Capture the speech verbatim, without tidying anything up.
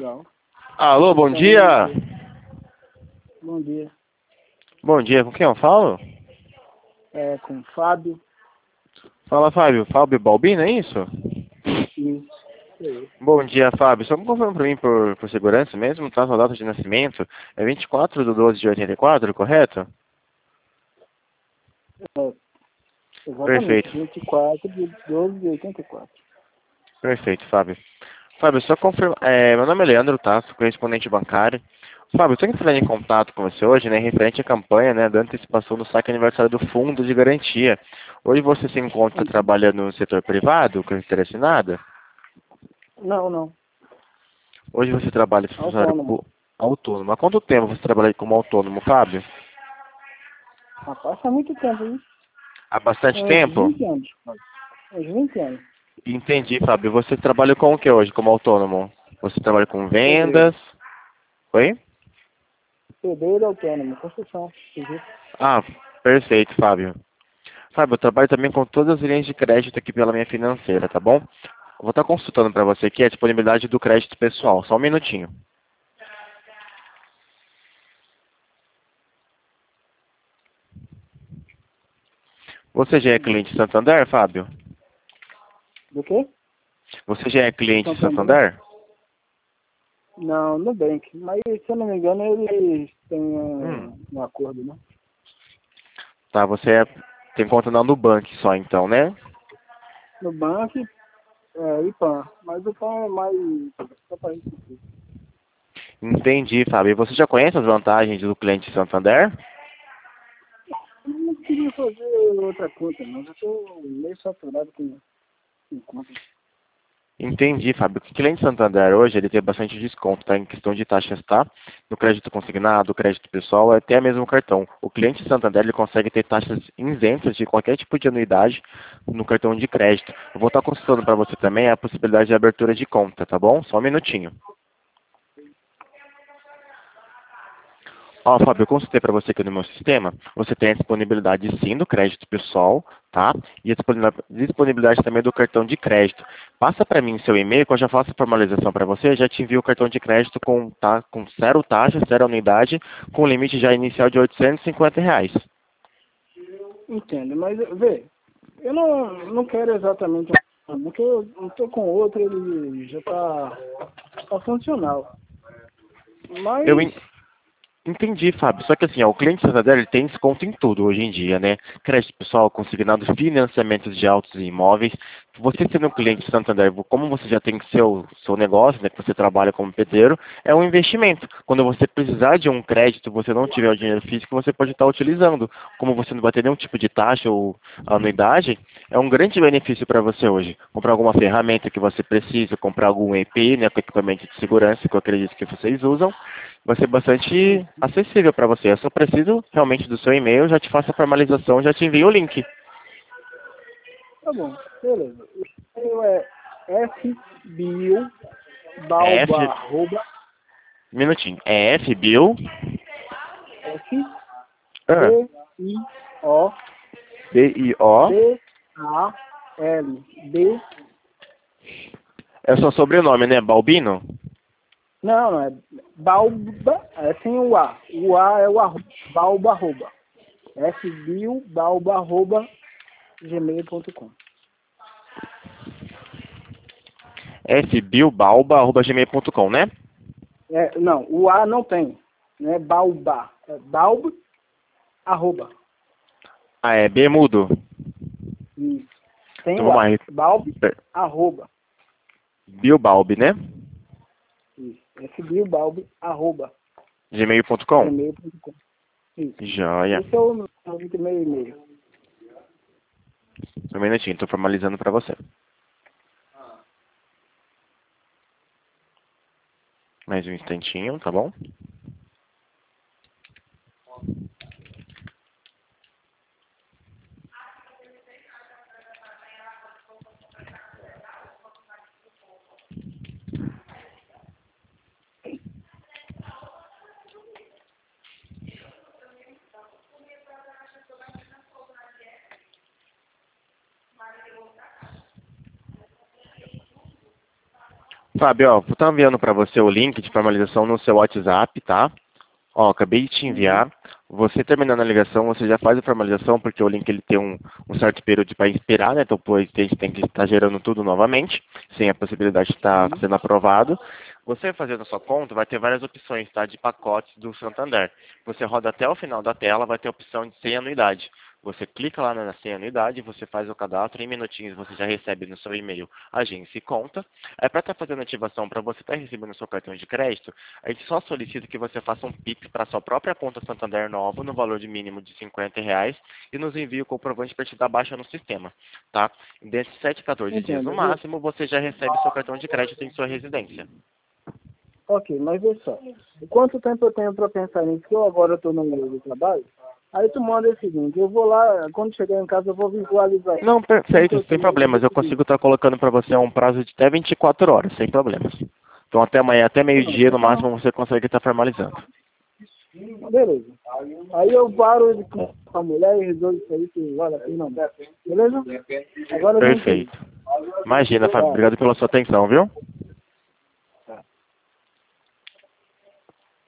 Federal. Alô, bom Então, dia. bom dia. Bom dia, com quem eu falo? É com Fábio. Fala, Fábio. Fábio Balbino, é isso? Isso. Isso. Bom dia, Fábio. Só me confirma pra mim por, por segurança mesmo, tá? Sua data de nascimento é vinte e quatro de doze de oitenta e quatro, correto? É, exatamente. Perfeito. vinte e quatro de doze de oitenta e quatro. Perfeito, Fábio. Fábio, só confirma. É, meu nome é Leandro, tá? Sou correspondente bancário. Fábio, estou entrando em contato com você hoje, né, referente à campanha, né, da antecipação do saque aniversário do Fundo de Garantia. Hoje você se encontra trabalhando no setor privado, com carteira assinada? Não, não. Hoje você trabalha como funcionário Autônomo. pu- autônomo. Há quanto tempo você trabalha como autônomo, Fábio? Rapaz, faz muito tempo, hein? Há bastante Uns tempo? vinte anos. Uns vinte anos. Entendi, Fábio. Você trabalha com o que hoje, como autônomo? Você trabalha com Pedreiro. vendas? Oi? Pedreiro autônomo. Construção. Civil. Ah, perfeito, Fábio. Fábio, eu trabalho também com todas as linhas de crédito aqui pela minha financeira, tá bom? Eu vou estar consultando para você aqui a disponibilidade do crédito pessoal. Só um minutinho. Você já é cliente Santander, Fábio? Do quê? Você já é Do cliente Santander? Santander? Não, Nubank. Mas, se eu não me engano, eles têm Hum. um, um acordo, né? Tá, você é- tem conta na Nubank só então, né? Nubank é, e PAN. Mas o PAN é mais só para isso. Entendi, Fábio. E você já conhece as vantagens do cliente Santander? Eu não queria fazer outra conta, não. Já estou meio saturado com, com conta. Entendi, Fábio. O cliente Santander hoje ele tem bastante desconto, tá? Em questão de taxas, tá? No crédito consignado, crédito pessoal, é até mesmo o cartão. O cliente Santander ele consegue ter taxas isentas de qualquer tipo de anuidade no cartão de crédito. Eu vou estar consultando para você também a possibilidade de abertura de conta, tá bom? Só um minutinho. Ó, Fábio, eu consultei para você aqui no meu sistema. Você tem a disponibilidade sim do crédito pessoal, tá? E a disponibilidade disponibilidade também do cartão de crédito. Passa para mim seu e-mail que eu já faço a formalização para você. Já te envio o cartão de crédito com, tá, com zero taxa, zero anuidade, com limite já inicial de oitocentos e cinquenta reais. Entendo, mas vê, eu não, não quero exatamente um, porque eu não tô com outro, ele já tá, tá funcional. Eu, Mas, en- Entendi, Fábio. Só que assim, ó, o cliente Santander ele tem desconto em tudo hoje em dia, né? Crédito pessoal, consignado, financiamentos de autos e imóveis. Você sendo um cliente Santander, como você já tem seu, seu negócio, né, que você trabalha como pedreiro, é um investimento. Quando você precisar de um crédito, você não tiver o dinheiro físico, você pode estar utilizando. Como você não vai ter nenhum tipo de taxa ou anuidade, é um grande benefício para você hoje. Comprar alguma ferramenta que você precisa, comprar algum E P I, né, com equipamento de segurança que eu acredito que vocês usam, vai ser bastante acessível para você. Eu só preciso realmente do seu e-mail, eu já te faço a formalização, já te envio o link. tá bom, beleza. O e-mail é fbio, É balba, F, arroba, minutinho, é fbill, f, ah, b, i, o, B I O, b, a, l, b, é o seu sobrenome, né? Balbino? não, não, é balba, é sem o A. O A é o arroba, balba, arroba. fbio, balba, arroba, gmail ponto com. fbillbalba arroba gmail ponto com, né? É, não, o A não tem. Não é balba. É balb, arroba. Ah, é B mudo. Isso. Sem Então o vamos A. lá. Balb, arroba. Billbalb, né? Isso. fbio, balb, arroba. gmail ponto com. gmail ponto com. Isso. Joia. Esse é o meu meu e-mail. Um minutinho, estou formalizando para você. Mais um instantinho, tá bom? Fábio, ó, vou estar enviando para você o link de formalização no seu WhatsApp, tá? Ó, acabei de te enviar. Você terminando a ligação, você já faz a formalização, porque o link ele tem um, um certo período para expirar, né? Então, depois a gente tem que estar gerando tudo novamente, sem a possibilidade de estar sendo aprovado. Você fazendo a sua conta, vai ter várias opções, tá? De pacotes do Santander. Você roda até o final da tela, vai ter a opção de sem anuidade. Você clica lá na sem anuidade, você faz o cadastro, em minutinhos você já recebe no seu e-mail agência e conta. É para estar fazendo ativação, para você estar recebendo o seu cartão de crédito, a gente só solicita que você faça um Pix para a sua própria conta Santander nova, no valor de mínimo de cinquenta reais, e nos envie o comprovante para te dar baixa no sistema, tá? Desses sete a quatorze dias no Entendo. máximo, você já recebe seu cartão de crédito em sua residência. Ok, mas vê só. Quanto tempo eu tenho para pensar nisso? Que eu agora estou no meio do trabalho. Aí tu manda o seguinte, eu vou lá, quando chegar em casa eu vou visualizar. Não, perfeito, sem problemas. Eu consigo estar colocando para você um prazo de até vinte e quatro horas, sem problemas. Então até amanhã, até meio-dia no máximo, você consegue estar formalizando. Beleza. Aí eu paro de com a mulher e resolvo isso aí que vale a pena não. Beleza? Agora eu já entendi. Perfeito. Imagina, Fábio, obrigado pela sua atenção, viu?